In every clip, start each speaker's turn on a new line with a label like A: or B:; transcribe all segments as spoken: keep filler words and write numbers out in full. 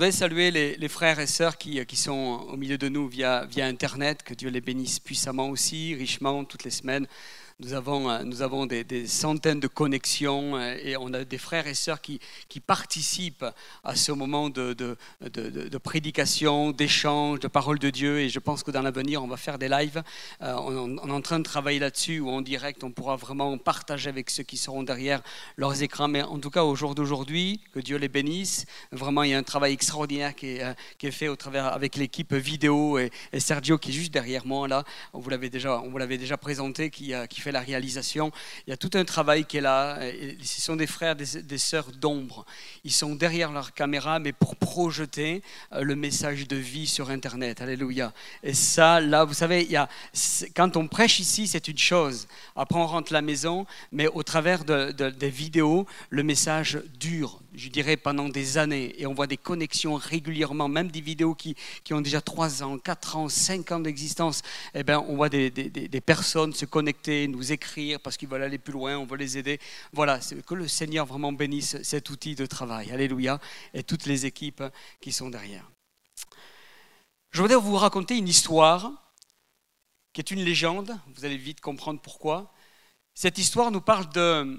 A: voudrais saluer les, les frères et sœurs qui, qui sont au milieu de nous via, via Internet. Que Dieu les bénisse puissamment aussi, richement, toutes les semaines. Nous avons, nous avons des, des centaines de connexions et on a des frères et sœurs qui, qui participent à ce moment de, de, de, de, de prédication, d'échange, de parole de Dieu. Et je pense que dans l'avenir, on va faire des lives. Euh, on, on est en train de travailler là-dessus, où en direct, on pourra vraiment partager avec ceux qui seront derrière leurs écrans. Mais en tout cas, au jour d'aujourd'hui, que Dieu les bénisse. Vraiment, il y a un travail extraordinaire qui est, qui est fait au travers, avec l'équipe vidéo et, et Sergio qui est juste derrière moi. Là. On vous l'avait déjà, on vous l'avait déjà présenté, qui, qui fait la réalisation. Il y a tout un travail qui est là. Et ce sont des frères, des, des sœurs d'ombre. Ils sont derrière leur caméra, mais pour projeter le message de vie sur Internet. Alléluia. Et ça, là, vous savez, il y a, quand on prêche ici, c'est une chose. Après, on rentre à la maison, mais au travers de, de, des vidéos, le message dure, je dirais, pendant des années. Et on voit des connexions régulièrement, même des vidéos qui, qui ont déjà trois ans, quatre ans, cinq ans d'existence. Eh bien, on voit des, des, des personnes se connecter, nous écrire parce qu'ils veulent aller plus loin, on veut les aider. Voilà, c'est que le Seigneur vraiment bénisse cet outil de travail. Alléluia. Et toutes les équipes qui sont derrière. Je voudrais vous raconter une histoire qui est une légende. Vous allez vite comprendre pourquoi. Cette histoire nous parle de,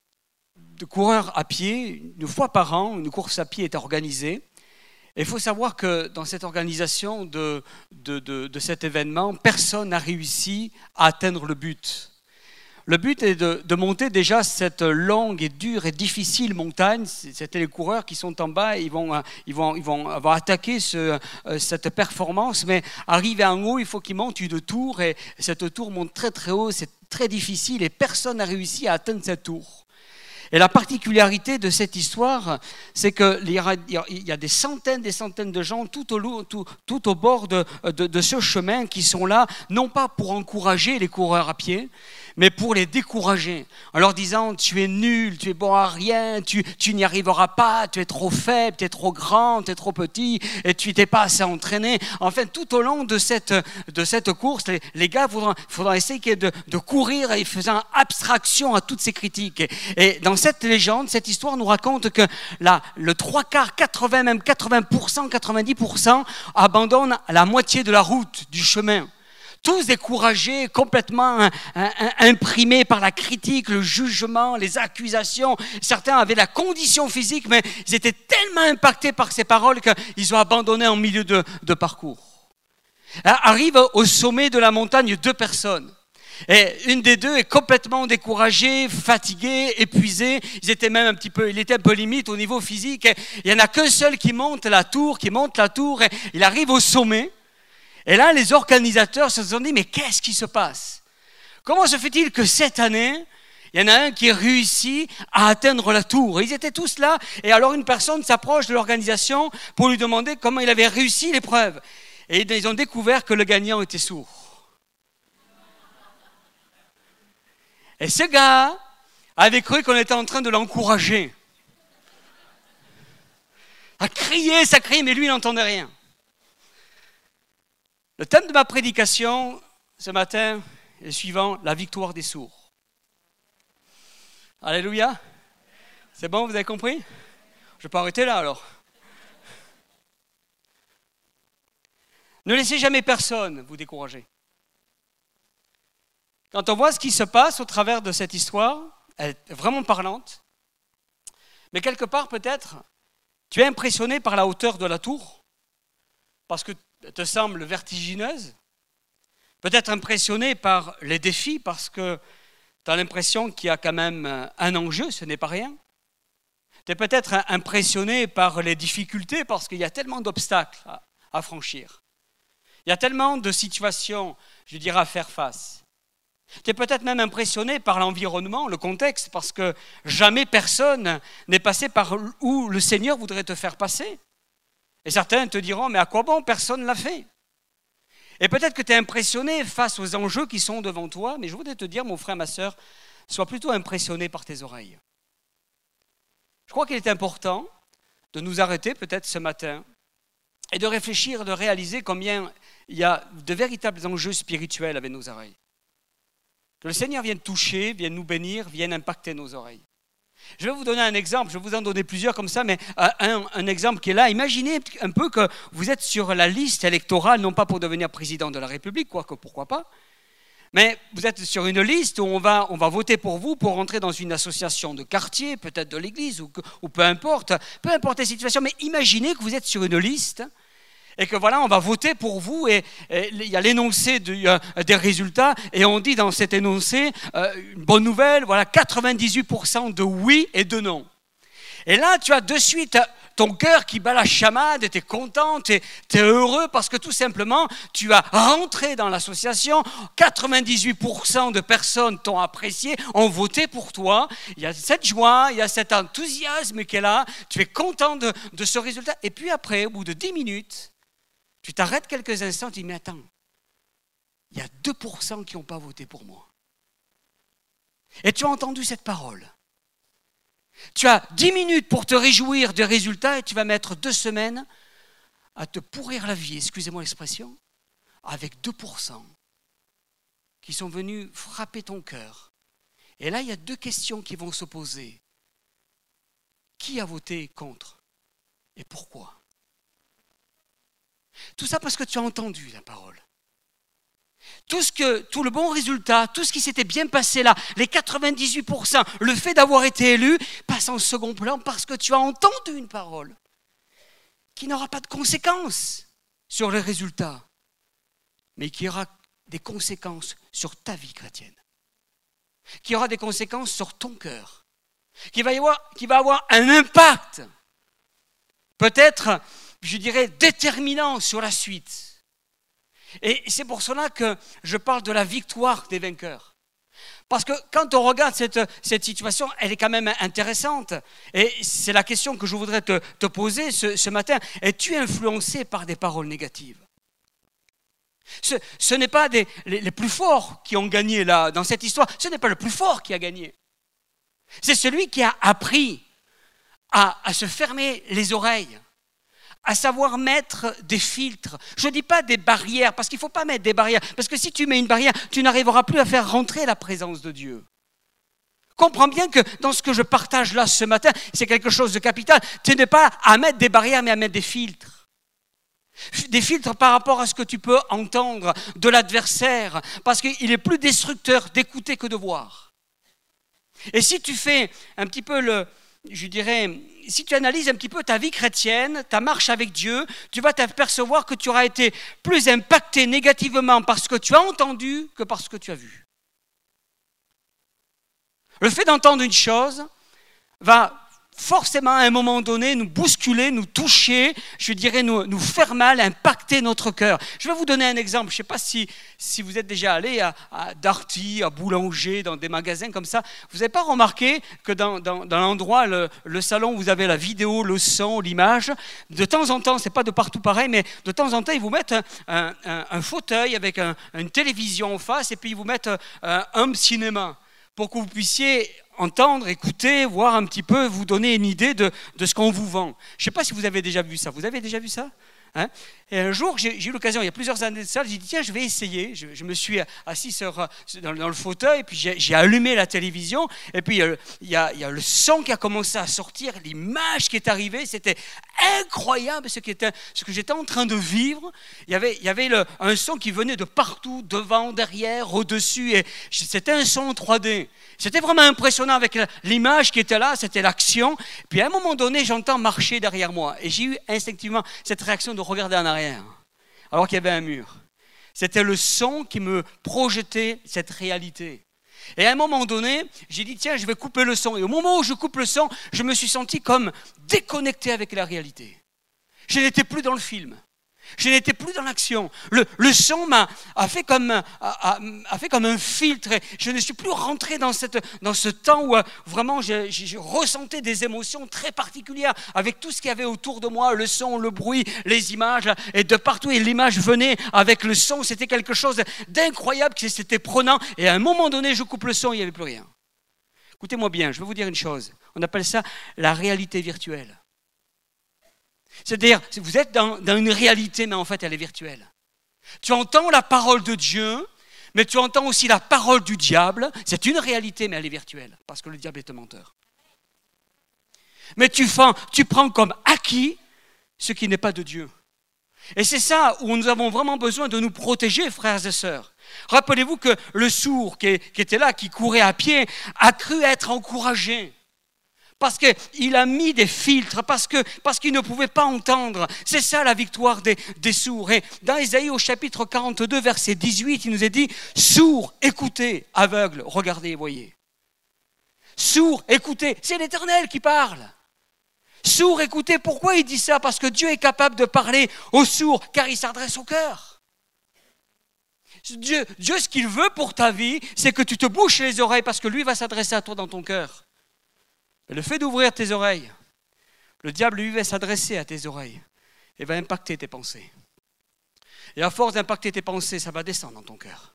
A: de coureurs à pied. Une fois par an, une course à pied est organisée. Et il faut savoir que dans cette organisation de, de, de, de cet événement, personne n'a réussi à atteindre le but. Le but est de, de monter déjà cette longue et dure et difficile montagne. C'était les coureurs qui sont en bas, ils vont, ils vont, ils vont avoir attaqué ce, cette performance, mais arrivé en haut, il faut qu'ils montent une tour, et cette tour monte très très haut, c'est très difficile, et personne n'a réussi à atteindre cette tour. Et la particularité de cette histoire, c'est qu'il y, y a des centaines des centaines de gens tout au, tout, tout au bord de, de, de ce chemin qui sont là, non pas pour encourager les coureurs à pied, mais pour les décourager, en leur disant « tu es nul, tu es bon à rien, tu, tu n'y arriveras pas, tu es trop faible, tu es trop grand, tu es trop petit, et tu n'es pas assez entraîné ». Enfin, tout au long de cette, de cette course, les, les gars, il faudra, faudra essayer de, de courir en faisant abstraction à toutes ces critiques. Et, et dans cette légende, cette histoire nous raconte que la, le trois quarts, quatre-vingts, même quatre-vingts pour cent, quatre-vingt-dix pour cent abandonnent la moitié de la route, du chemin. Tous découragés, complètement imprimés par la critique, le jugement, les accusations. Certains avaient la condition physique, mais ils étaient tellement impactés par ces paroles qu'ils ont abandonné en milieu de, de parcours. Arrivent au sommet de la montagne deux personnes. Et une des deux est complètement découragée, fatiguée, épuisée. Ils étaient même un petit peu, il était un peu limite au niveau physique. Et il n'y en a qu'un seul qui monte la tour, qui monte la tour, et il arrive au sommet. Et là, les organisateurs se sont dit, mais qu'est-ce qui se passe? Comment se fait-il que cette année, il y en a un qui réussit à atteindre la tour? Et ils étaient tous là, et alors une personne s'approche de l'organisation pour lui demander comment il avait réussi l'épreuve. Et ils ont découvert que le gagnant était sourd. Et ce gars avait cru qu'on était en train de l'encourager. À crier, ça criait, mais lui, il n'entendait rien. Le thème de ma prédication ce matin est le suivant, la victoire des sourds. Alléluia. C'est bon, vous avez compris? Je peux arrêter là alors. Ne laissez jamais personne vous décourager. Quand on voit ce qui se passe au travers de cette histoire, elle est vraiment parlante, mais quelque part peut-être, tu es impressionné par la hauteur de la tour, parce que te semble vertigineuse, peut-être impressionné par les défis parce que tu as l'impression qu'il y a quand même un enjeu, ce n'est pas rien. Tu es peut-être impressionné par les difficultés parce qu'il y a tellement d'obstacles à, à franchir. Il y a tellement de situations, je dirais, à faire face. Tu es peut-être même impressionné par l'environnement, le contexte, parce que jamais personne n'est passé par où le Seigneur voudrait te faire passer. Et certains te diront, mais à quoi bon, personne ne l'a fait. Et peut-être que tu es impressionné face aux enjeux qui sont devant toi, mais je voudrais te dire, mon frère, ma sœur, sois plutôt impressionné par tes oreilles. Je crois qu'il est important de nous arrêter peut-être ce matin et de réfléchir, de réaliser combien il y a de véritables enjeux spirituels avec nos oreilles. Que le Seigneur vienne toucher, vienne nous bénir, vienne impacter nos oreilles. Je vais vous donner un exemple, je vais vous en donner plusieurs comme ça, mais un, un exemple qui est là. Imaginez un peu que vous êtes sur la liste électorale, non pas pour devenir président de la République, quoique pourquoi pas, mais vous êtes sur une liste où on va, on va voter pour vous pour rentrer dans une association de quartier, peut-être de l'église, ou, ou peu importe, peu importe la situation, mais imaginez que vous êtes sur une liste et que voilà, on va voter pour vous et, et il y a l'énoncé de, euh, des résultats et on dit dans cet énoncé, euh, une bonne nouvelle, voilà, quatre-vingt-dix-huit pour cent de oui et de non. Et là, tu as de suite ton cœur qui bat la chamade, tu es content, tu es heureux parce que tout simplement, tu as rentré dans l'association, quatre-vingt-dix-huit pour cent de personnes t'ont apprécié, ont voté pour toi, il y a cette joie, il y a cet enthousiasme qui est là, tu es content de, de ce résultat. Et puis après, au bout de dix minutes, tu t'arrêtes quelques instants, tu dis, mais attends, il y a deux pour cent qui n'ont pas voté pour moi. Et tu as entendu cette parole. Tu as dix minutes pour te réjouir des résultats et tu vas mettre deux semaines à te pourrir la vie, excusez-moi l'expression, avec deux pour cent qui sont venus frapper ton cœur. Et là, il y a deux questions qui vont se poser. Qui a voté contre et pourquoi? Tout ça parce que tu as entendu la parole. Tout, ce que, tout le bon résultat, tout ce qui s'était bien passé là, les quatre-vingt-dix-huit pour cent, le fait d'avoir été élu, passe en second plan parce que tu as entendu une parole qui n'aura pas de conséquences sur les résultats, mais qui aura des conséquences sur ta vie chrétienne, qui aura des conséquences sur ton cœur, qui va, y avoir, qui va avoir un impact, peut-être, je dirais, déterminant sur la suite. Et c'est pour cela que je parle de la victoire des vainqueurs. Parce que quand on regarde cette, cette situation, elle est quand même intéressante. Et c'est la question que je voudrais te, te poser ce, ce matin. Es-tu influencé par des paroles négatives? Ce, ce n'est pas des, les, les plus forts qui ont gagné là, dans cette histoire. Ce n'est pas le plus fort qui a gagné. C'est celui qui a appris à, à se fermer les oreilles, à savoir mettre des filtres. Je ne dis pas des barrières, parce qu'il ne faut pas mettre des barrières. Parce que si tu mets une barrière, tu n'arriveras plus à faire rentrer la présence de Dieu. Comprends bien que dans ce que je partage là ce matin, c'est quelque chose de capital. Tu n'es pas à mettre des barrières, mais à mettre des filtres. Des filtres par rapport à ce que tu peux entendre de l'adversaire, parce qu'il est plus destructeur d'écouter que de voir. Et si tu fais un petit peu le... je dirais, si tu analyses un petit peu ta vie chrétienne, ta marche avec Dieu, tu vas t'apercevoir que tu auras été plus impacté négativement par ce que tu as entendu que par ce que tu as vu. Le fait d'entendre une chose va forcément à un moment donné nous bousculer, nous toucher, je dirais nous, nous faire mal, impacter notre cœur. Je vais vous donner un exemple. Je ne sais pas si, si vous êtes déjà allé à, à Darty, à Boulanger, dans des magasins comme ça. Vous n'avez pas remarqué que dans, dans, dans l'endroit, le, le salon, vous avez la vidéo, le son, l'image. De temps en temps, ce n'est pas de partout pareil, mais de temps en temps, ils vous mettent un, un, un, un fauteuil avec un, une télévision en face et puis ils vous mettent un home cinéma pour que vous puissiez entendre, écouter, voir un petit peu, vous donner une idée de, de ce qu'on vous vend. Je ne sais pas si vous avez déjà vu ça. Vous avez déjà vu ça? Hein? Et un jour, j'ai, j'ai eu l'occasion, il y a plusieurs années de ça, j'ai dit, tiens, je vais essayer. Je, je me suis assis sur, dans, dans le fauteuil, puis j'ai, j'ai allumé la télévision, et puis il y, a, il y a le son qui a commencé à sortir, l'image qui est arrivée, c'était incroyable ce, qui était, ce que j'étais en train de vivre. Il y avait, il y avait le, un son qui venait de partout, devant, derrière, au-dessus, et c'était un son en trois D. C'était vraiment impressionnant avec l'image qui était là, c'était l'action. Puis à un moment donné, j'entends marcher derrière moi. Et j'ai eu instinctivement cette réaction de regarder en arrière, alors qu'il y avait un mur. C'était le son qui me projetait cette réalité. Et à un moment donné, j'ai dit, tiens, je vais couper le son. Et au moment où je coupe le son, je me suis senti comme déconnecté avec la réalité. Je n'étais plus dans le film. Je n'étais plus dans l'action. Le, le son m'a a fait, comme, a, a, a fait comme un filtre. Je ne suis plus rentré dans, cette, dans ce temps où vraiment je, je, je ressentais des émotions très particulières avec tout ce qu'il y avait autour de moi, le son, le bruit, les images. Et de partout, et l'image venait avec le son. C'était quelque chose d'incroyable, c'était prenant. Et à un moment donné, je coupe le son, il n'y avait plus rien. Écoutez-moi bien, je vais vous dire une chose. On appelle ça la réalité virtuelle. C'est-à-dire, vous êtes dans, dans une réalité, mais en fait, elle est virtuelle. Tu entends la parole de Dieu, mais tu entends aussi la parole du diable. C'est une réalité, mais elle est virtuelle, parce que le diable est un menteur. Mais tu, fais, tu prends comme acquis ce qui n'est pas de Dieu. Et c'est ça où nous avons vraiment besoin de nous protéger, frères et sœurs. Rappelez-vous que le sourd qui, qui était là, qui courait à pied, a cru être encouragé. Parce qu'il a mis des filtres, parce, que, parce qu'il ne pouvait pas entendre. C'est ça la victoire des, des sourds. Et dans Ésaïe au chapitre quarante-deux, verset dix-huit, il nous est dit « Sourds, écoutez, aveugles, regardez et voyez. » Sourds, écoutez, c'est l'Éternel qui parle. Sourds, écoutez, pourquoi il dit ça? Parce que Dieu est capable de parler aux sourds, car il s'adresse au cœur. Dieu, Dieu, ce qu'il veut pour ta vie, c'est que tu te bouches les oreilles, parce que lui va s'adresser à toi dans ton cœur. Le fait d'ouvrir tes oreilles, le diable, lui, va s'adresser à tes oreilles et va impacter tes pensées. Et à force d'impacter tes pensées, ça va descendre dans ton cœur.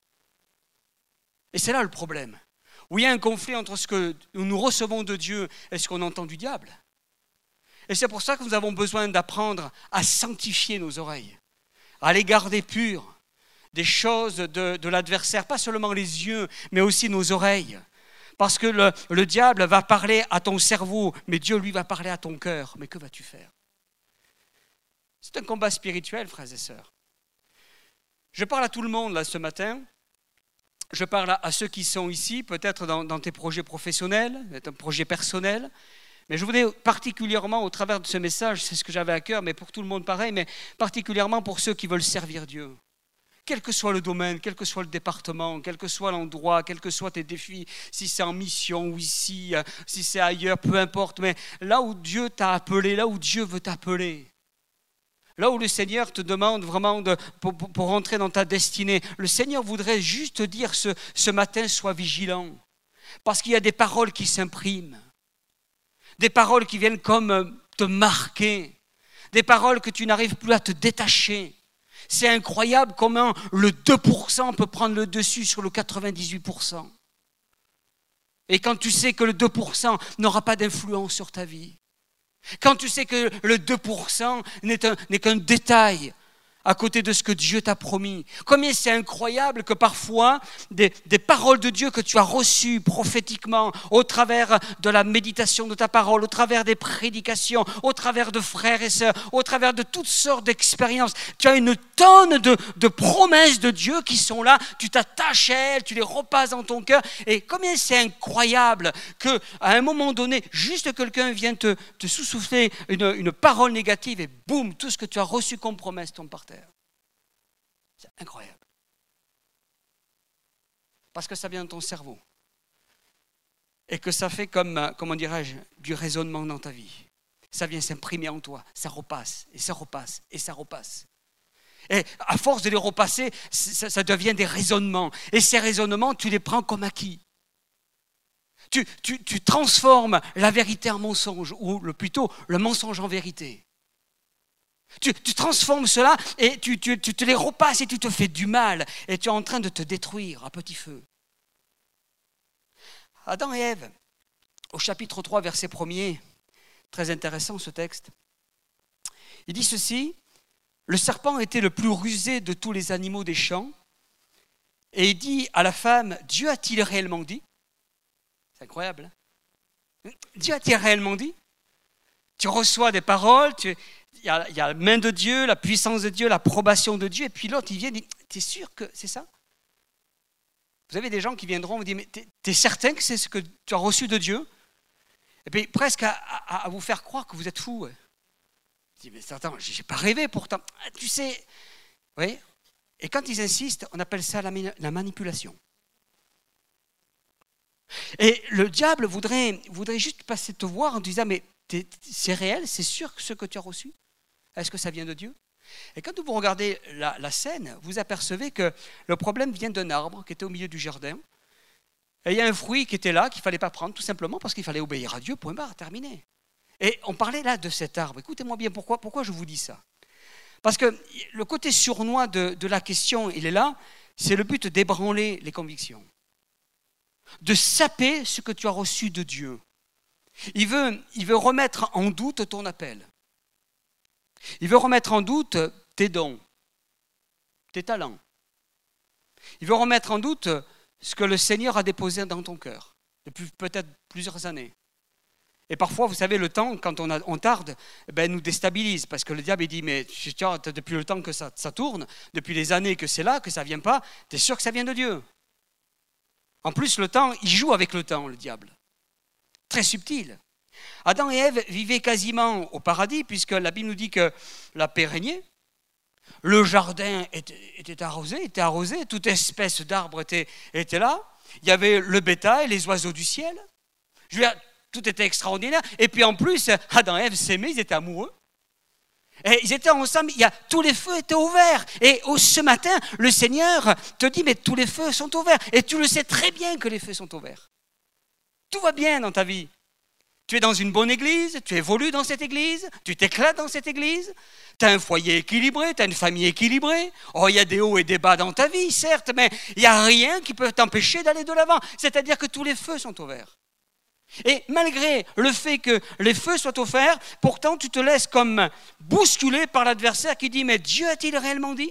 A: Et c'est là le problème, où il y a un conflit entre ce que nous recevons de Dieu et ce qu'on entend du diable. Et c'est pour ça que nous avons besoin d'apprendre à sanctifier nos oreilles, à les garder pures des choses de, de l'adversaire, pas seulement les yeux, mais aussi nos oreilles. Parce que le, le diable va parler à ton cerveau, mais Dieu, lui, va parler à ton cœur. Mais que vas-tu faire? C'est un combat spirituel, frères et sœurs. Je parle à tout le monde, là, ce matin. Je parle à, à ceux qui sont ici, peut-être dans, dans tes projets professionnels, un projet personnel. Mais je voudrais particulièrement, au travers de ce message, c'est ce que j'avais à cœur, mais pour tout le monde pareil, mais particulièrement pour ceux qui veulent servir Dieu. Quel que soit le domaine, quel que soit le département, quel que soit l'endroit, quels que soient tes défis, si c'est en mission ou ici, si c'est ailleurs, peu importe, mais là où Dieu t'a appelé, là où Dieu veut t'appeler, là où le Seigneur te demande vraiment de, pour, pour, pour entrer dans ta destinée, le Seigneur voudrait juste te dire ce, ce matin, sois vigilant, parce qu'il y a des paroles qui s'impriment, des paroles qui viennent comme te marquer, des paroles que tu n'arrives plus à te détacher. C'est incroyable comment le deux pour cent peut prendre le dessus sur le quatre-vingt-dix-huit pour cent. Et quand tu sais que le deux pour cent n'aura pas d'influence sur ta vie, quand tu sais que le deux pour cent n'est, un, n'est qu'un détail à côté de ce que Dieu t'a promis. Combien c'est incroyable que parfois des, des paroles de Dieu que tu as reçues prophétiquement au travers de la méditation de ta parole, au travers des prédications, au travers de frères et sœurs, au travers de toutes sortes d'expériences. Tu as une tonne de, de promesses de Dieu qui sont là, tu t'attaches à elles, tu les repasses dans ton cœur. Et combien c'est incroyable qu'à un moment donné, juste quelqu'un vienne te, te sous-souffler une, une parole négative et boum, tout ce que tu as reçu comme promesse tombe par terre. C'est incroyable. Parce que ça vient de ton cerveau. Et que ça fait comme, comment dirais-je, du raisonnement dans ta vie. Ça vient s'imprimer en toi. Ça repasse, et ça repasse, et ça repasse. Et à force de les repasser, ça, ça devient des raisonnements. Et ces raisonnements, tu les prends comme acquis. Tu, tu, tu transformes la vérité en mensonge, ou le, plutôt le mensonge en vérité. Tu, tu transformes cela et tu, tu, tu te les repasses et tu te fais du mal. Et tu es en train de te détruire à petit feu. Adam et Ève, au chapitre trois, verset premier, très intéressant ce texte. Il dit ceci, « Le serpent était le plus rusé de tous les animaux des champs. Et il dit à la femme, « Dieu a-t-il réellement dit ?» C'est incroyable. Hein? Dieu a-t-il réellement dit? Tu reçois des paroles, tu... Il y, a, il y a la main de Dieu, la puissance de Dieu, l'approbation de Dieu, et puis l'autre, il vient et dit, t'es sûr que c'est ça? Vous avez des gens qui viendront vous dire, mais t'es, t'es certain que c'est ce que tu as reçu de Dieu? Et puis presque à, à, à vous faire croire que vous êtes fou. Je dis, mais attends, j'ai pas rêvé pourtant. Tu sais, oui. Et quand ils insistent, on appelle ça la, la manipulation. Et le diable voudrait, voudrait juste passer te voir en te disant, mais t'es, c'est réel, c'est sûr que ce que tu as reçu? Est-ce que ça vient de Dieu? Et quand vous regardez la, la scène, vous apercevez que le problème vient d'un arbre qui était au milieu du jardin. Et il y a un fruit qui était là, qu'il ne fallait pas prendre, tout simplement parce qu'il fallait obéir à Dieu, point barre, terminé. Et on parlait là de cet arbre. Écoutez-moi bien, pourquoi, pourquoi je vous dis ça? Parce que le côté sournois de, de la question, il est là, c'est le but d'ébranler les convictions. De saper ce que tu as reçu de Dieu. Il veut, il veut remettre en doute ton appel. Il veut remettre en doute tes dons, tes talents. Il veut remettre en doute ce que le Seigneur a déposé dans ton cœur depuis peut-être plusieurs années. Et parfois, vous savez, le temps, quand on, a, on tarde, ben, nous déstabilise. Parce que le diable, il dit, mais tiens, depuis le temps que ça, ça tourne, depuis les années que c'est là, que ça ne vient pas, tu es sûr que ça vient de Dieu. En plus, le temps, il joue avec le temps, le diable. Très subtil. Adam et Ève vivaient quasiment au paradis, puisque la Bible nous dit que la paix régnait. Le jardin était, était arrosé, était arrosé, toute espèce d'arbre était, était là. Il y avait le bétail, les oiseaux du ciel. Je veux dire, tout était extraordinaire. Et puis en plus, Adam et Ève s'aimaient, ils étaient amoureux. Et ils étaient ensemble, il y a, tous les feux étaient ouverts. Et au, ce matin, le Seigneur te dit, mais tous les feux sont ouverts. Et tu le sais très bien que les feux sont ouverts. Tout va bien dans ta vie. Tu es dans une bonne église, tu évolues dans cette église, tu t'éclates dans cette église, tu as un foyer équilibré, tu as une famille équilibrée. Oh, il y a des hauts et des bas dans ta vie, certes, mais il n'y a rien qui peut t'empêcher d'aller de l'avant. C'est-à-dire que tous les feux sont ouverts. Et malgré le fait que les feux soient offerts, pourtant tu te laisses comme bousculer par l'adversaire qui dit « Mais Dieu a-t-il réellement dit ?»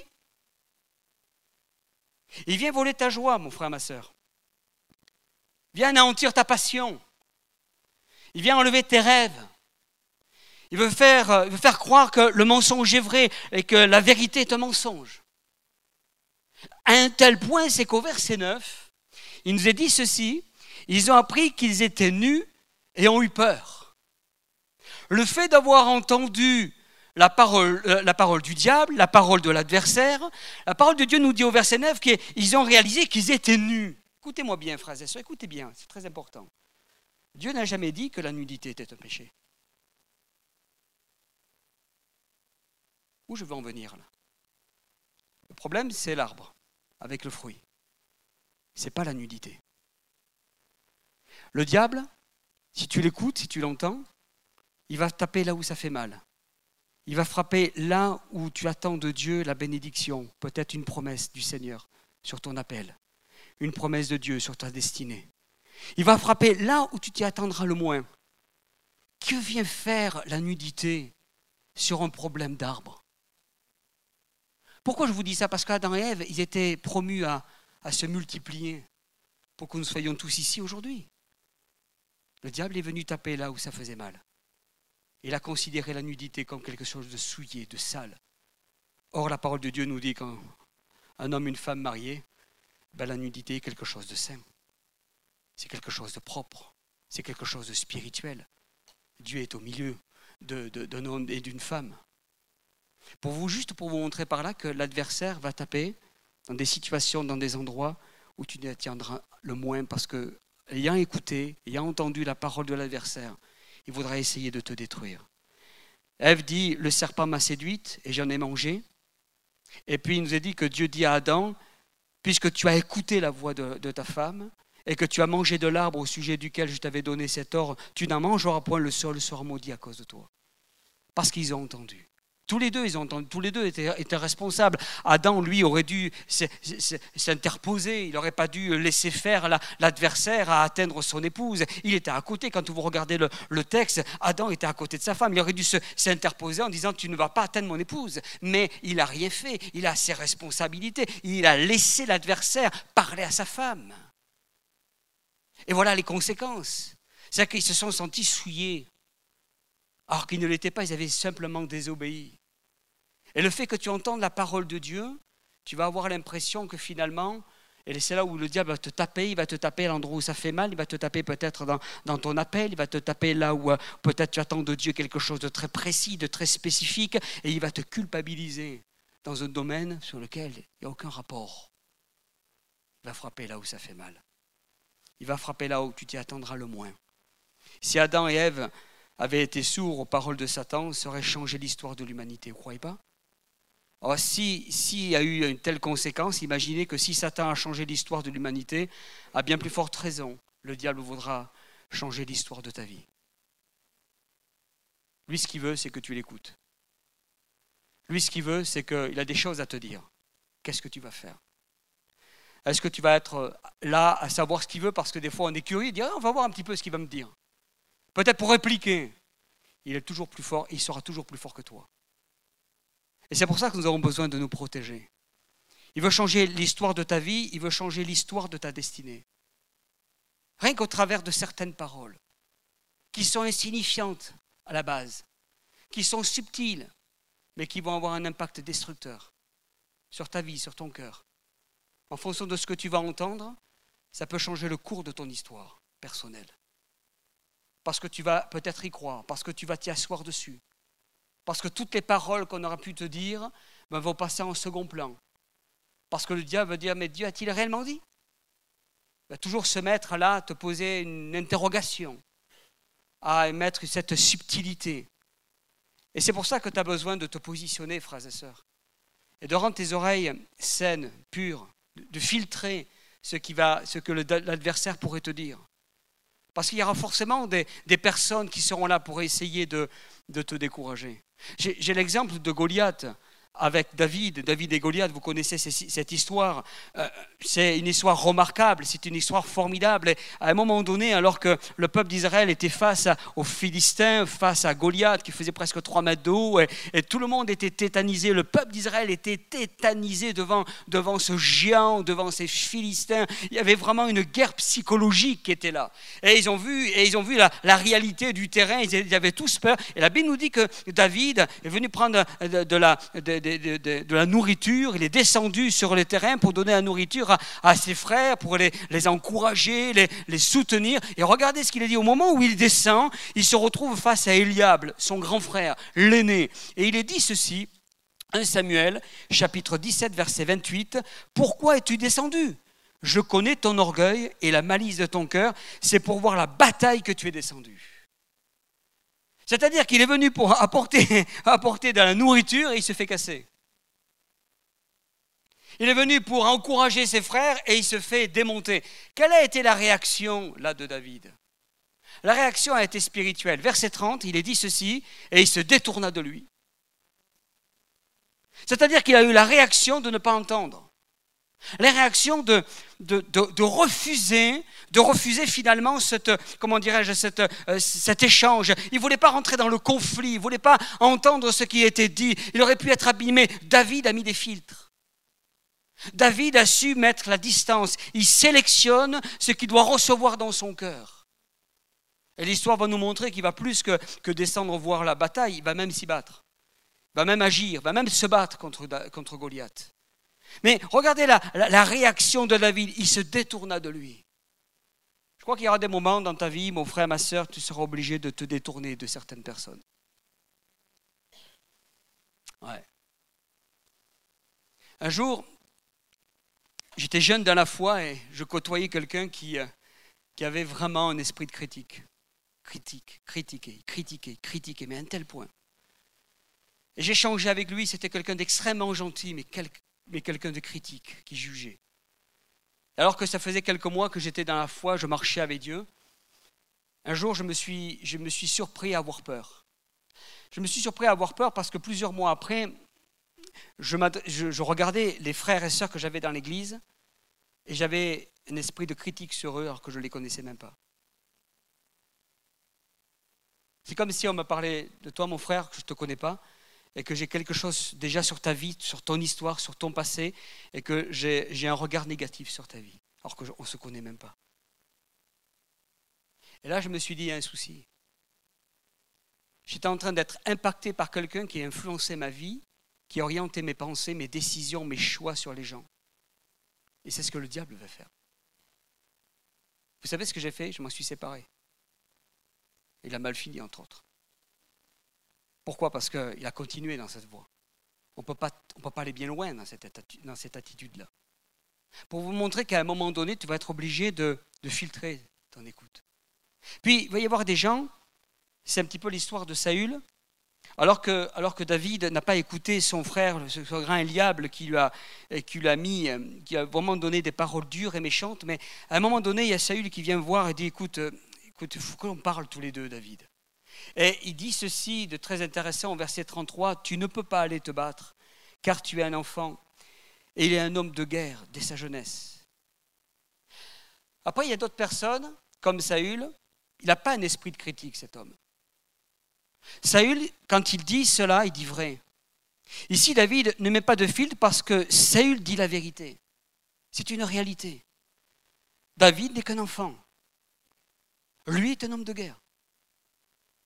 A: Il vient voler ta joie, mon frère, ma sœur. Il vient anéantir ta passion. Il vient enlever tes rêves. Il veut faire, il veut faire croire que le mensonge est vrai et que la vérité est un mensonge. À un tel point, c'est qu'au verset neuf, il nous est dit ceci. Ils ont appris qu'ils étaient nus et ont eu peur. Le fait d'avoir entendu la parole, la parole du diable, la parole de l'adversaire, la parole de Dieu nous dit au verset neuf qu'ils ont réalisé qu'ils étaient nus. Écoutez-moi bien, frères et sœurs, écoutez bien, c'est très important. Dieu n'a jamais dit que la nudité était un péché. Où je veux en venir là? Le problème, c'est l'arbre avec le fruit. Ce n'est pas la nudité. Le diable, si tu l'écoutes, si tu l'entends, il va taper là où ça fait mal. Il va frapper là où tu attends de Dieu la bénédiction, peut-être une promesse du Seigneur sur ton appel, une promesse de Dieu sur ta destinée. Il va frapper là où tu t'y attendras le moins. Que vient faire la nudité sur un problème d'arbre? Pourquoi je vous dis ça? Parce qu'Adam et Ève, ils étaient promus à, à se multiplier pour que nous soyons tous ici aujourd'hui. Le diable est venu taper là où ça faisait mal. Il a considéré la nudité comme quelque chose de souillé, de sale. Or, la parole de Dieu nous dit qu'un un homme et une femme mariés, ben, la nudité est quelque chose de sain. C'est quelque chose de propre. C'est quelque chose de spirituel. Dieu est au milieu de, de, d'un homme et d'une femme. Pour vous, juste pour vous montrer par là que l'adversaire va taper dans des situations, dans des endroits où tu t'y tiendras le moins parce que ayant écouté, ayant entendu la parole de l'adversaire, il voudra essayer de te détruire. Ève dit, le serpent m'a séduite et j'en ai mangé. Et puis il nous a dit que Dieu dit à Adam, puisque tu as écouté la voix de, de ta femme et que tu as mangé de l'arbre au sujet duquel je t'avais donné cet ordre, tu n'en mangeras point, le sol sera maudit à cause de toi. Parce qu'ils ont entendu. Tous les deux, ils ont entendu, tous les deux étaient, étaient responsables. Adam, lui, aurait dû s'interposer. Il n'aurait pas dû laisser faire la, l'adversaire à atteindre son épouse. Il était à côté. Quand vous regardez le, le texte, Adam était à côté de sa femme. Il aurait dû se, s'interposer en disant « Tu ne vas pas atteindre mon épouse ». Mais il n'a rien fait. Il a ses responsabilités. Il a laissé l'adversaire parler à sa femme. Et voilà les conséquences. C'est qu'ils se sont sentis souillés. Alors qu'ils ne l'étaient pas, ils avaient simplement désobéi. Et le fait que tu entendes la parole de Dieu, tu vas avoir l'impression que finalement, et c'est là où le diable va te taper, il va te taper à l'endroit où ça fait mal, il va te taper peut-être dans, dans ton appel, il va te taper là où euh, peut-être tu attends de Dieu quelque chose de très précis, de très spécifique, et il va te culpabiliser dans un domaine sur lequel il n'y a aucun rapport. Il va frapper là où ça fait mal. Il va frapper là où tu t'y attendras le moins. Si Adam et Ève avaient été sourds aux paroles de Satan, ça aurait changé l'histoire de l'humanité, vous ne croyez pas? Alors si, s'il y a eu une telle conséquence, imaginez que si Satan a changé l'histoire de l'humanité, à bien plus forte raison, le diable voudra changer l'histoire de ta vie. Lui, ce qu'il veut, c'est que tu l'écoutes. Lui, ce qu'il veut, c'est qu'il a des choses à te dire. Qu'est-ce que tu vas faire? Est-ce que tu vas être là à savoir ce qu'il veut parce que des fois on est curieux, dire ah, on va voir un petit peu ce qu'il va me dire. Peut-être pour répliquer. Il est toujours plus fort et il sera toujours plus fort que toi. Et c'est pour ça que nous avons besoin de nous protéger. Il veut changer l'histoire de ta vie, il veut changer l'histoire de ta destinée. Rien qu'au travers de certaines paroles. qui sont insignifiantes à la base, qui sont subtiles, mais qui vont avoir un impact destructeur sur ta vie, sur ton cœur. En fonction de ce que tu vas entendre, ça peut changer le cours de ton histoire personnelle. Parce que tu vas peut-être y croire, parce que tu vas t'y asseoir dessus. Parce que toutes les paroles qu'on aura pu te dire ben, vont passer en second plan. Parce que le diable va dire, mais Dieu a-t-il réellement dit? Il va toujours se mettre là, te poser une interrogation, à émettre cette subtilité. Et c'est pour ça que tu as besoin de te positionner, frères et sœurs, et de rendre tes oreilles saines, pures, de filtrer ce, qui va, ce que le, l'adversaire pourrait te dire. Parce qu'il y aura forcément des, des personnes qui seront là pour essayer de, de te décourager. J'ai, j'ai l'exemple de Goliath avec David, David et Goliath, vous connaissez cette histoire. Euh, c'est une histoire remarquable, c'est une histoire formidable. Et à un moment donné, alors que le peuple d'Israël était face à, aux Philistins, face à Goliath qui faisait presque trois mètres de haut, et, et tout le monde était tétanisé, le peuple d'Israël était tétanisé devant, devant ce géant, devant ces Philistins. Il y avait vraiment une guerre psychologique qui était là. Et ils ont vu, et ils ont vu la, la réalité du terrain, ils avaient tous peur. Et la Bible nous dit que David est venu prendre de, de la... De, De, de, de, de la nourriture, il est descendu sur le terrain pour donner la nourriture à, à ses frères, pour les, les encourager, les, les soutenir. Et regardez ce qu'il a dit, au moment où il descend, il se retrouve face à Eliab, son grand frère, l'aîné. Et il est dit ceci, premier Samuel, chapitre dix-sept, verset vingt-huit, « Pourquoi es-tu descendu ? Je connais ton orgueil et la malice de ton cœur, c'est pour voir la bataille que tu es descendu. » C'est-à-dire qu'il est venu pour apporter, apporter de la nourriture et il se fait casser. Il est venu pour encourager ses frères et il se fait démonter. Quelle a été la réaction là de David? La réaction a été spirituelle. Verset trente, il est dit ceci, et il se détourna de lui. C'est-à-dire qu'il a eu la réaction de ne pas entendre. La réaction de, de, de, de refuser, de refuser finalement cette, comment dirais-je, cette, euh, cet échange. Il ne voulait pas rentrer dans le conflit, il ne voulait pas entendre ce qui était dit. Il aurait pu être abîmé. David a mis des filtres. David a su mettre la distance. Il sélectionne ce qu'il doit recevoir dans son cœur. Et l'histoire va nous montrer qu'il va plus que, que descendre voir la bataille, il va même s'y battre. Il va même agir, il va même se battre contre, contre Goliath. Mais regardez la, la, la réaction de David, il se détourna de lui. Je crois qu'il y aura des moments dans ta vie, mon frère, ma sœur, tu seras obligé de te détourner de certaines personnes. Ouais. Un jour, j'étais jeune dans la foi et je côtoyais quelqu'un qui, qui avait vraiment un esprit de critique. Critique, critiquer, critiquer, critiquer, mais à un tel point. Et j'ai échangé avec lui, c'était quelqu'un d'extrêmement gentil, mais quel, mais quelqu'un de critique, qui jugeait. Alors que ça faisait quelques mois que j'étais dans la foi, je marchais avec Dieu. Un jour, je me suis, je me suis surpris à avoir peur. Je me suis surpris à avoir peur parce que plusieurs mois après, je, je, je regardais les frères et sœurs que j'avais dans l'église et j'avais un esprit de critique sur eux alors que je ne les connaissais même pas. C'est comme si on me parlait de toi, mon frère, que je ne te connais pas, et que j'ai quelque chose déjà sur ta vie, sur ton histoire, sur ton passé, et que j'ai, j'ai un regard négatif sur ta vie, alors qu'on ne se connaît même pas. Et là, je me suis dit, il y a un souci. J'étais en train d'être impacté par quelqu'un qui a influencé ma vie, qui a orienté mes pensées, mes décisions, mes choix sur les gens. Et c'est ce que le diable veut faire. Vous savez ce que j'ai fait? Je m'en suis séparé. Il a mal fini, entre autres. Pourquoi? Parce qu'il a continué dans cette voie. On ne peut pas, on peut pas aller bien loin dans cette, attitude, dans cette attitude-là. Pour vous montrer qu'à un moment donné, tu vas être obligé de, de filtrer ton écoute. Puis, il va y avoir des gens, c'est un petit peu l'histoire de Saül, alors que, alors que David n'a pas écouté son frère, ce, ce grand Eliab qui lui, a, qui lui a mis, qui a vraiment donné des paroles dures et méchantes, mais à un moment donné, il y a Saül qui vient voir et dit, écoute, écoute, il faut qu'on parle tous les deux, David. Et il dit ceci de très intéressant au verset trente-trois, « Tu ne peux pas aller te battre, car tu es un enfant, et il est un homme de guerre dès sa jeunesse. » Après, il y a d'autres personnes, comme Saül, il n'a pas un esprit de critique, cet homme. Saül, quand il dit cela, il dit vrai. Ici, David ne met pas de filtre parce que Saül dit la vérité. C'est une réalité. David n'est qu'un enfant. Lui est un homme de guerre.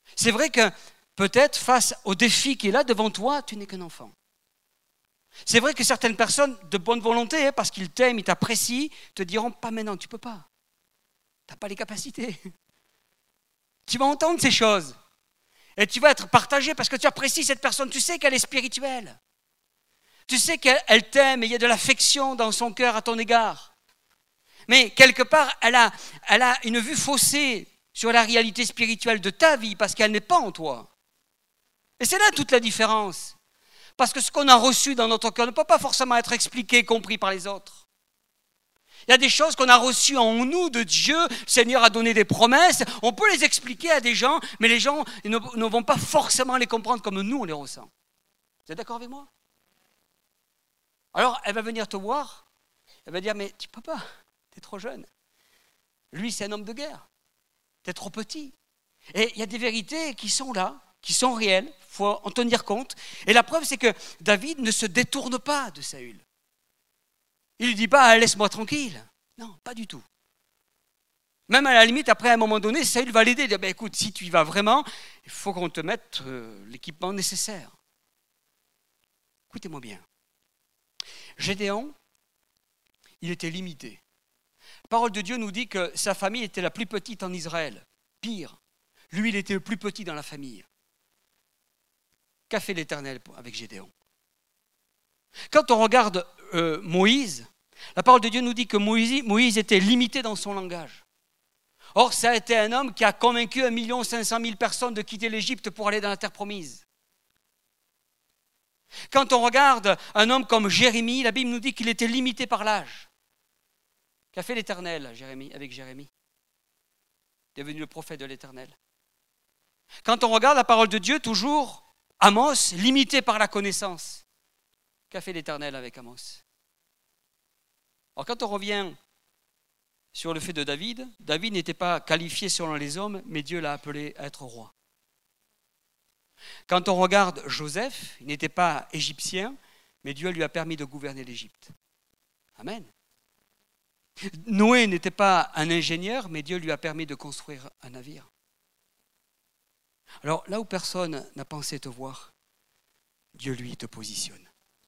A: C'est vrai que peut-être face au défi qui est là devant toi, tu n'es qu'un enfant. C'est vrai que certaines personnes de bonne volonté, hein, parce qu'ils t'aiment, ils t'apprécient, te diront pas maintenant, tu ne peux pas. Tu n'as pas les capacités. Tu vas entendre ces choses. Et tu vas être partagé parce que tu apprécies cette personne. Tu sais qu'elle est spirituelle. Tu sais qu'elle t'aime et il y a de l'affection dans son cœur à ton égard. Mais quelque part, elle a, elle a une vue faussée sur la réalité spirituelle de ta vie parce qu'elle n'est pas en toi. Et c'est là toute la différence. Parce que ce qu'on a reçu dans notre cœur ne peut pas forcément être expliqué, compris par les autres. Il y a des choses qu'on a reçues en nous de Dieu. Le Seigneur a donné des promesses. On peut les expliquer à des gens, mais les gens ne, ne vont pas forcément les comprendre comme nous on les ressent. Vous êtes d'accord avec moi? Alors, elle va venir te voir. Elle va dire, mais tu ne peux pas. Tu es trop jeune. Lui, c'est un homme de guerre. Tu es trop petit. Et il y a des vérités qui sont là, qui sont réelles. Il faut en tenir compte. Et la preuve, c'est que David ne se détourne pas de Saül. Il ne lui dit pas, ah, laisse-moi tranquille. Non, pas du tout. Même à la limite, après, à un moment donné, Saül va l'aider. Il dit, ben, écoute, si tu y vas vraiment, il faut qu'on te mette euh, l'équipement nécessaire. Écoutez-moi bien. Gédéon, il était limité. La parole de Dieu nous dit que sa famille était la plus petite en Israël. Pire, lui, il était le plus petit dans la famille. Qu'a fait l'Éternel avec Gédéon? Quand on regarde euh, Moïse, la parole de Dieu nous dit que Moïse, Moïse était limité dans son langage. Or, ça a été un homme qui a convaincu un million cinq cent mille personnes de quitter l'Égypte pour aller dans la terre promise. Quand on regarde un homme comme Jérémie, la Bible nous dit qu'il était limité par l'âge. Qu'a fait l'Éternel Jérémie, avec Jérémie? Il est devenu le prophète de l'Éternel. Quand on regarde la parole de Dieu, toujours, Amos, limité par la connaissance. Qu'a fait l'Éternel avec Amos? Alors quand on revient sur le fait de David, David n'était pas qualifié selon les hommes, mais Dieu l'a appelé à être roi. Quand on regarde Joseph, il n'était pas égyptien, mais Dieu lui a permis de gouverner l'Égypte. Amen. Noé n'était pas un ingénieur, mais Dieu lui a permis de construire un navire. Alors là où personne n'a pensé te voir, Dieu lui te positionne.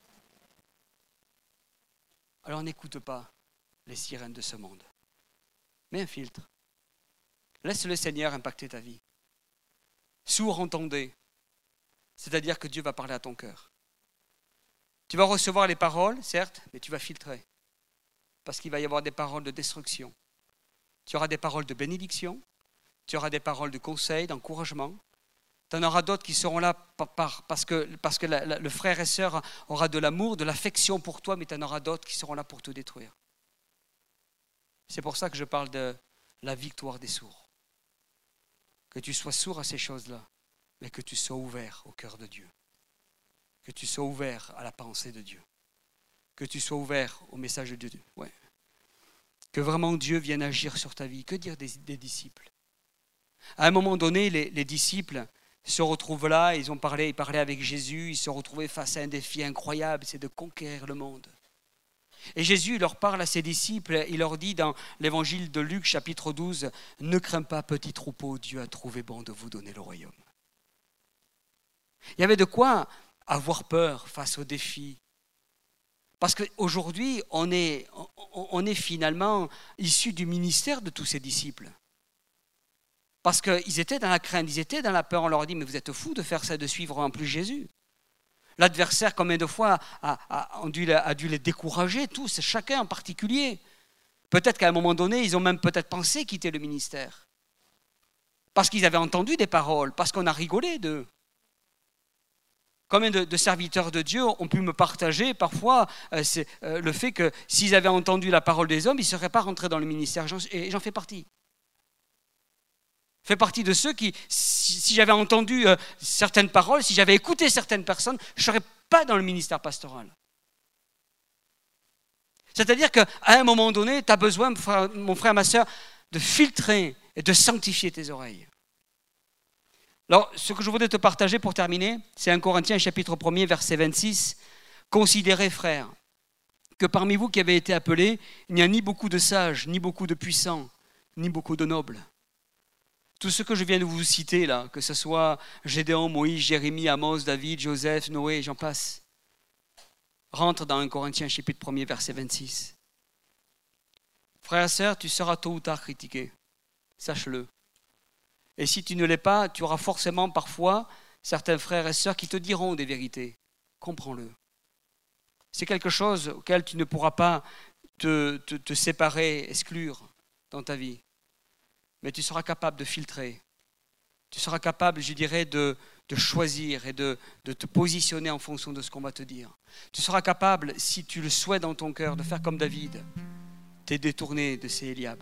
A: Alors n'écoute pas les sirènes de ce monde. Mets un filtre. Laisse le Seigneur impacter ta vie. Sourd, entendez. C'est-à-dire que Dieu va parler à ton cœur. Tu vas recevoir les paroles, certes, mais tu vas filtrer. Parce qu'il va y avoir des paroles de destruction. Tu auras des paroles de bénédiction. Tu auras des paroles de conseil, d'encouragement. Tu en auras d'autres qui seront là par, par, parce que, parce que la, la, le frère et sœur aura de l'amour, de l'affection pour toi, mais tu en auras d'autres qui seront là pour te détruire. C'est pour ça que je parle de la victoire des sourds. Que tu sois sourd à ces choses-là, mais que tu sois ouvert au cœur de Dieu. Que tu sois ouvert à la pensée de Dieu. Que tu sois ouvert au message de Dieu. Ouais. Que vraiment Dieu vienne agir sur ta vie. Que dire des, des disciples? À un moment donné, les, les disciples se retrouvent là, ils ont parlé, ils parlaient avec Jésus, ils se retrouvaient face à un défi incroyable, c'est de conquérir le monde. Et Jésus leur parle à ses disciples, il leur dit dans l'évangile de Luc chapitre douze, « Ne crains pas, petit troupeau, Dieu a trouvé bon de vous donner le royaume. » Il y avait de quoi avoir peur face aux défis. Parce qu'aujourd'hui, on est, on est finalement issus du ministère de tous ces disciples. Parce qu'ils étaient dans la crainte, ils étaient dans la peur. On leur dit, mais vous êtes fous de faire ça, de suivre en plus Jésus. L'adversaire, combien de fois, a, a, a, dû, a dû les décourager, tous, chacun en particulier. Peut-être qu'à un moment donné, ils ont même peut-être pensé quitter le ministère. Parce qu'ils avaient entendu des paroles, parce qu'on a rigolé d'eux. Combien de, de serviteurs de Dieu ont pu me partager parfois euh, c'est, euh, le fait que s'ils avaient entendu la parole des hommes, ils ne seraient pas rentrés dans le ministère. J'en, et j'en fais partie. Je fais partie de ceux qui, si, si j'avais entendu euh, certaines paroles, si j'avais écouté certaines personnes, je ne serais pas dans le ministère pastoral. C'est-à-dire qu'à un moment donné, tu as besoin, mon frère, ma soeur, de filtrer et de sanctifier tes oreilles. Alors, ce que je voudrais te partager pour terminer, c'est un Corinthiens chapitre premier, verset vingt-six. « Considérez, frères, que parmi vous qui avez été appelés, il n'y a ni beaucoup de sages, ni beaucoup de puissants, ni beaucoup de nobles. Tout ce que je viens de vous citer là, que ce soit Gédéon, Moïse, Jérémie, Amos, David, Joseph, Noé, j'en passe, rentre dans un Corinthiens chapitre premier, verset vingt-six. Frère et sœur, tu seras tôt ou tard critiqué, sache-le. Et si tu ne l'es pas, tu auras forcément parfois certains frères et sœurs qui te diront des vérités. Comprends-le. C'est quelque chose auquel tu ne pourras pas te, te, te séparer, exclure dans ta vie. Mais tu seras capable de filtrer. Tu seras capable, je dirais, de, de choisir et de, de te positionner en fonction de ce qu'on va te dire. Tu seras capable, si tu le souhaites dans ton cœur, de faire comme David, t'es détourné de ces Éliab,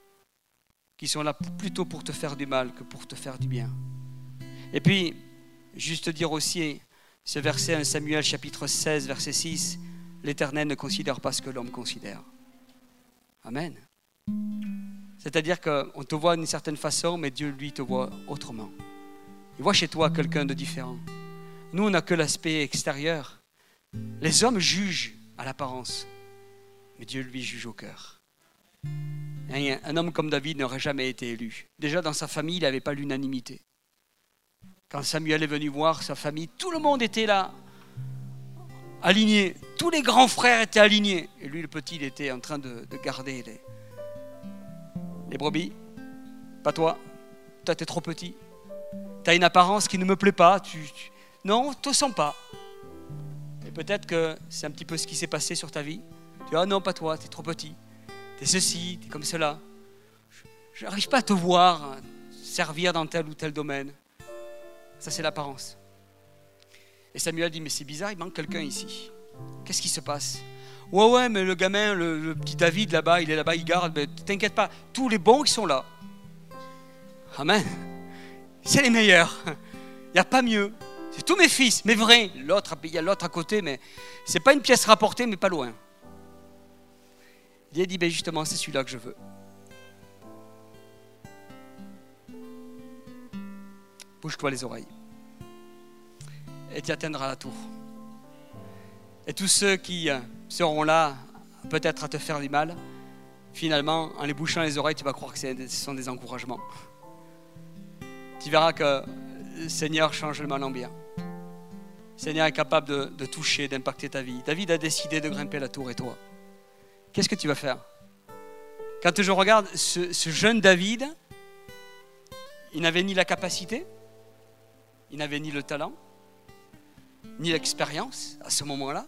A: qui sont là plutôt pour te faire du mal que pour te faire du bien. Et puis, juste dire aussi, ce verset un Samuel chapitre seize, verset six, l'Éternel ne considère pas ce que l'homme considère. Amen. C'est-à-dire qu'on te voit d'une certaine façon, mais Dieu, lui, te voit autrement. Il voit chez toi quelqu'un de différent. Nous, on n'a que l'aspect extérieur. Les hommes jugent à l'apparence, mais Dieu, lui, juge au cœur. Un, un homme comme David n'aurait jamais été élu. Déjà, dans sa famille, il n'avait pas l'unanimité. Quand Samuel est venu voir sa famille, tout le monde était là, aligné. Tous les grands frères étaient alignés. Et lui, le petit, il était en train de, de garder les... Les brebis, pas toi, toi t'es trop petit, t'as une apparence qui ne me plaît pas, tu, tu... non, te sens pas. Et peut-être que c'est un petit peu ce qui s'est passé sur ta vie. Tu dis, ah non, pas toi, t'es trop petit, t'es ceci, t'es comme cela. Je n'arrive pas à te voir servir dans tel ou tel domaine. Ça, c'est l'apparence. Et Samuel dit, mais c'est bizarre, il manque quelqu'un ici. Qu'est-ce qui se passe ? Ouais, ouais, mais le gamin, le, le petit David là-bas, il est là-bas, il garde. Mais t'inquiète pas, tous les bons, ils sont là. Amen. C'est les meilleurs. Il n'y a pas mieux. C'est tous mes fils, mais vrai. L'autre, il y a l'autre à côté, mais c'est pas une pièce rapportée, mais pas loin. Il a dit, ben justement, c'est celui-là que je veux. Bouge-toi les oreilles. Et tu atteindras la tour. Et tous ceux qui seront là, peut-être à te faire du mal, finalement, en les bouchant les oreilles, tu vas croire que ce sont des encouragements. Tu verras que le Seigneur change le mal en bien. Le Seigneur est capable de, de toucher, d'impacter ta vie. David a décidé de grimper la tour et toi. Qu'est-ce que tu vas faire ? Quand je regarde ce, ce jeune David, il n'avait ni la capacité, il n'avait ni le talent, ni l'expérience à ce moment-là.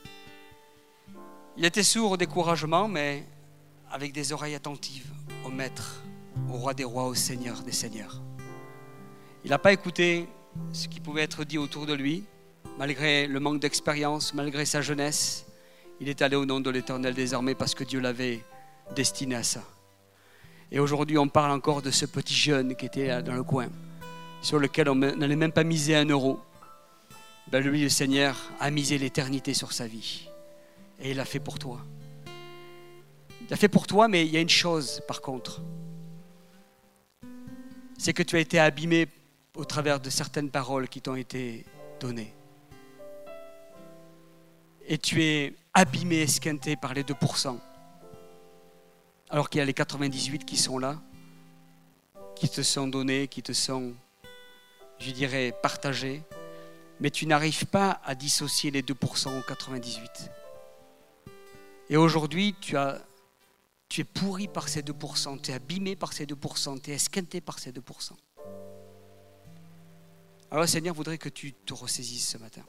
A: Il était sourd au découragement, mais avec des oreilles attentives au Maître, au Roi des Rois, au Seigneur des Seigneurs. Il n'a pas écouté ce qui pouvait être dit autour de lui, malgré le manque d'expérience, malgré sa jeunesse. Il est allé au nom de l'Éternel des armées parce que Dieu l'avait destiné à ça. Et aujourd'hui, on parle encore de ce petit jeune qui était là dans le coin, sur lequel on n'allait même pas miser un euro. Ben lui, le Seigneur, a misé l'éternité sur sa vie. Et il l'a fait pour toi. Il l'a fait pour toi, mais il y a une chose, par contre. C'est que tu as été abîmé au travers de certaines paroles qui t'ont été données. Et tu es abîmé, esquinté par les deux pour cent. Alors qu'il y a les quatre-vingt-dix-huit qui sont là, qui te sont donnés, qui te sont, je dirais, partagés. Mais tu n'arrives pas à dissocier les deux pour cent aux quatre-vingt-dix-huit. Et aujourd'hui, tu, as, tu es pourri par ces deux pour cent, tu es abîmé par ces deux pour cent, tu es esquinté par ces deux pour cent. Alors le Seigneur voudrait que tu te ressaisisses ce matin.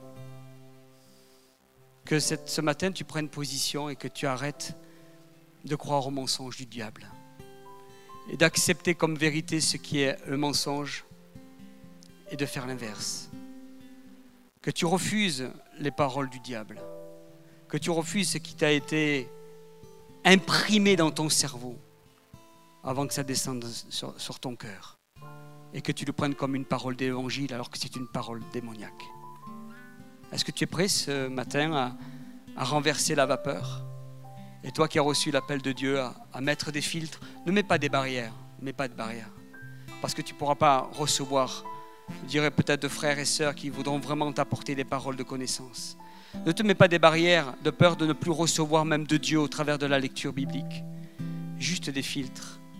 A: Que cette, ce matin, tu prennes position et que tu arrêtes de croire au mensonge du diable. Et d'accepter comme vérité ce qui est le mensonge et de faire l'inverse. Que tu refuses les paroles du diable. Que tu refuses ce qui t'a été imprimé dans ton cerveau avant que ça descende sur, sur ton cœur. Et que tu le prennes comme une parole d'évangile alors que c'est une parole démoniaque. Est-ce que tu es prêt ce matin à, à renverser la vapeur ? Et toi qui as reçu l'appel de Dieu à, à mettre des filtres, ne mets pas des barrières, ne mets pas de barrières. Parce que tu ne pourras pas recevoir, je dirais peut-être de frères et sœurs qui voudront vraiment t'apporter des paroles de connaissance. Ne te mets pas des barrières de peur de ne plus recevoir même de Dieu au travers de la lecture biblique. Juste des filtres.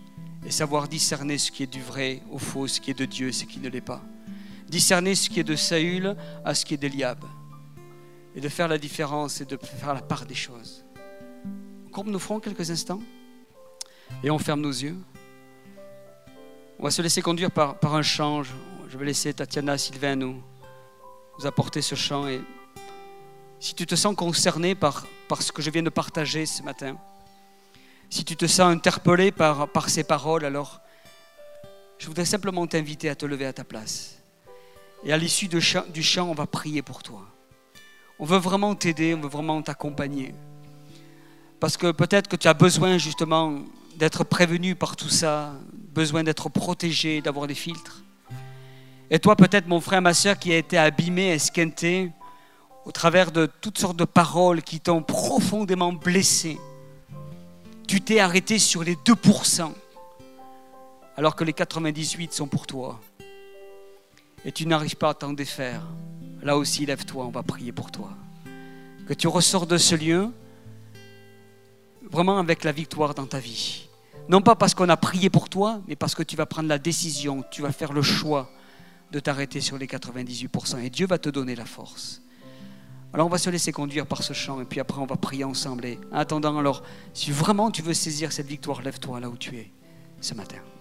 A: et savoir discerner ce qui est du vrai au faux, ce qui est de Dieu, ce qui ne l'est pas. Discerner ce qui est de Saül à ce qui est d'Eliab. Et de faire la différence et de faire la part des choses. On courbe nos fronts quelques instants et on ferme nos yeux. On va se laisser conduire par, par un chant. Je vais laisser Tatiana, Sylvain nous, nous apporter ce chant. Et si tu te sens concerné par, par ce que je viens de partager ce matin, si tu te sens interpellé par, par ces paroles, alors je voudrais simplement t'inviter à te lever à ta place. Et à l'issue de chant, du chant, on va prier pour toi. On veut vraiment t'aider, on veut vraiment t'accompagner. Parce que peut-être que tu as besoin justement d'être prévenu par tout ça, besoin d'être protégé, d'avoir des filtres. Et toi peut-être mon frère, ma soeur, qui a été abîmé, esquinté, au travers de toutes sortes de paroles qui t'ont profondément blessé. Tu t'es arrêté sur les deux pour cent, alors que les quatre-vingt-dix-huit sont pour toi. Et tu n'arrives pas à t'en défaire. Là aussi, lève-toi, on va prier pour toi. Que tu ressors de ce lieu vraiment avec la victoire dans ta vie. Non pas parce qu'on a prié pour toi, mais parce que tu vas prendre la décision, tu vas faire le choix de t'arrêter sur les quatre-vingt-dix-huit pour cent. Et Dieu va te donner la force. Alors on va se laisser conduire par ce chant et puis après on va prier ensemble. Et en attendant, alors, si vraiment tu veux saisir cette victoire, lève-toi là où tu es ce matin.